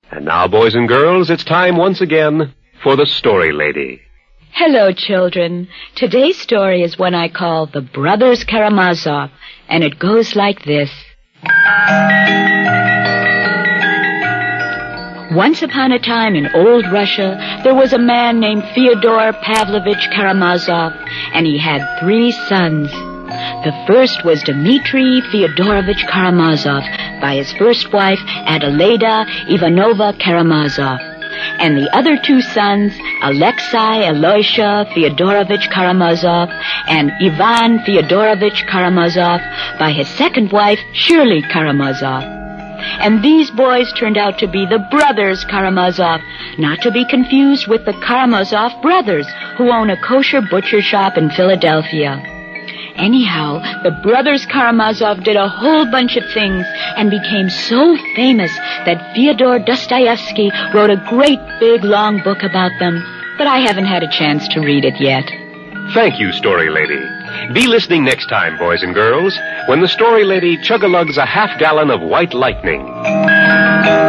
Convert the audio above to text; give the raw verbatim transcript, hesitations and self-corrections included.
And now, boys and girls, it's time once again for the Story Lady. Hello, children. Today's story is one I call The Brothers Karamazov, and it goes like this. Once upon a time in old Russia, there was a man named Fyodor Pavlovich Karamazov, and he had three sons. The first was Dmitri Fyodorovich Karamazov by his first wife, Adelaida Ivanova Karamazov. And the other two sons, Alexei Aloysia Fyodorovich Karamazov and Ivan Fyodorovich Karamazov by his second wife, Shirley Karamazov. And these boys turned out to be the brothers Karamazov, not to be confused with the Karamazov brothers, who own a kosher butcher shop in Philadelphia. Anyhow, the brothers Karamazov did a whole bunch of things and became so famous that Fyodor Dostoevsky wrote a great big long book about them, but I haven't had a chance to read it yet. Thank you, Story Lady. Be listening next time, boys and girls, when the Story Lady chug-a-lugs a half gallon of white lightning.